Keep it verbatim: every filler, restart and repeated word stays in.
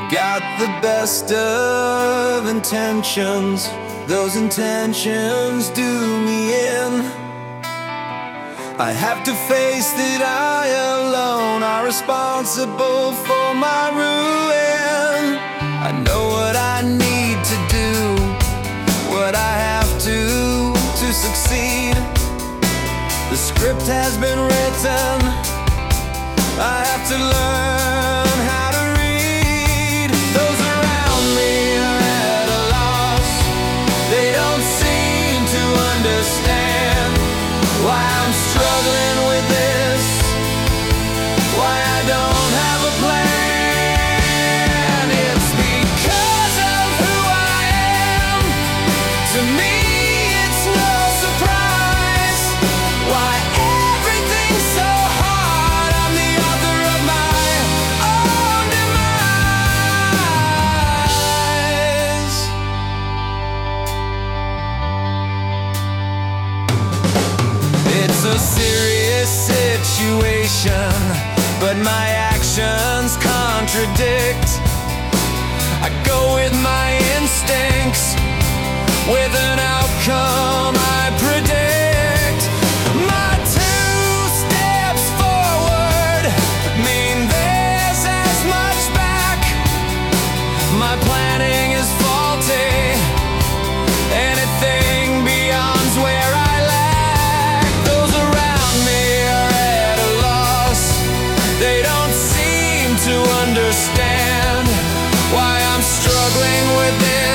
got the best of intentions. Those intentions do me in. I have to face that I alone are responsible for my ruin. I know what I need to do, what I have to to succeed. The script has been written, I have to learn how to read. Those around me are at a loss. They don't seem to understand why I'm struggling with this, why I don't have a plan. It's because of who I am. To me it's no surprise why everything's so hard. I'm the author of my own demise. It's a serious situation, but my actions contradict. I go with my instincts, with an outcome I predict. My two steps forward mean there's as much back. My planning is faulty, anything beyond's where I lack. Those around me are at a loss. They don't seem to understand why I'm struggling with this.